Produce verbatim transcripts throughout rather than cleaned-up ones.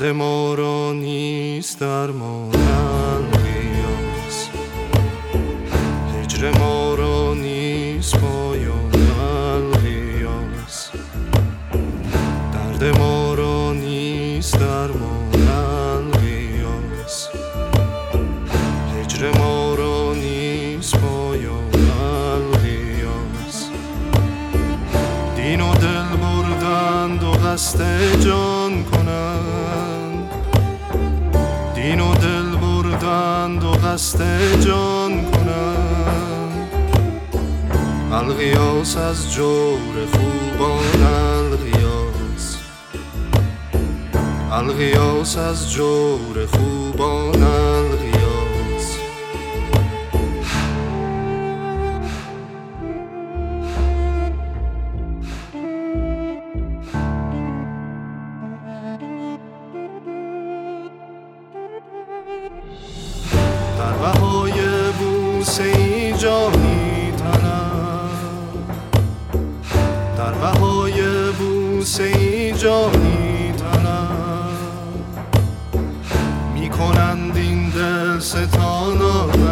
درد ما را نیست درمان الغیاث، هجر ما را نیست پایان الغیاث، درد ما را نیست درمان الغیاث، هجر ما را نیست پایان الغیاث. دین و دل بردند و قصد جان کنند، دین و دل بردند و قصد جان کنند، الغیاث از جور خوبان الغیاث، الغیاث از جور خوبان الغیاث. در بهای بوسه ای جانی تنم، در بهای بوسه ای جانی تنم، می کنند این دل ستانان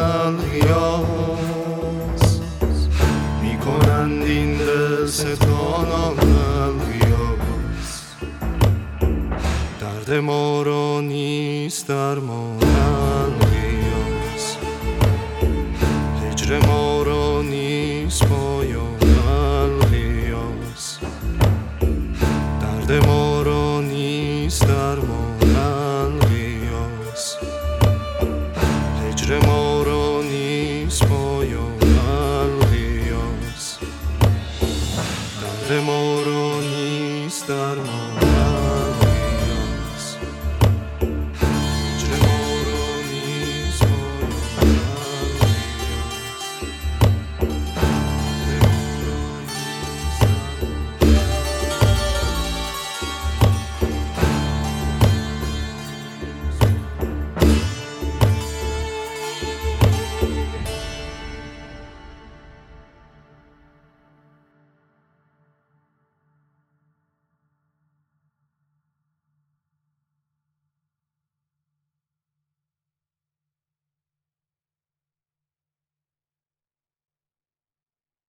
الغیاث، می کنند این دل ستانان الغیاث. درد ما را نیست درمان الغیاث، هجر ما را نیست پایان الغیاث، درد ما را نیست درمان الغیاث، هجر ما را نیست پایان الغیاث، درد ما را نیست درمان